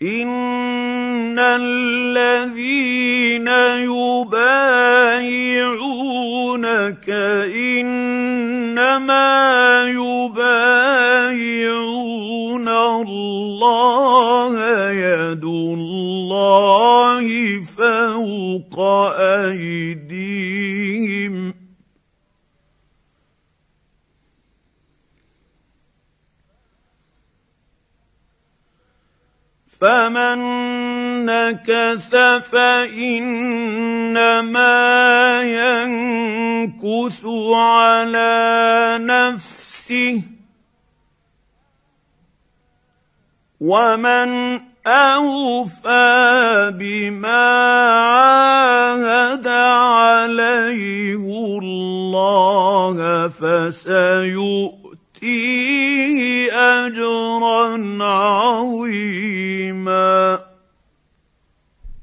إن الذين يبايعونك إنما يبايعون الله يد الله فوق أيديهم فمن نكث فإنما ينكث على نفسه ومن أوفى بما عاهد عليه الله فسيؤتيه أجرا عظيما.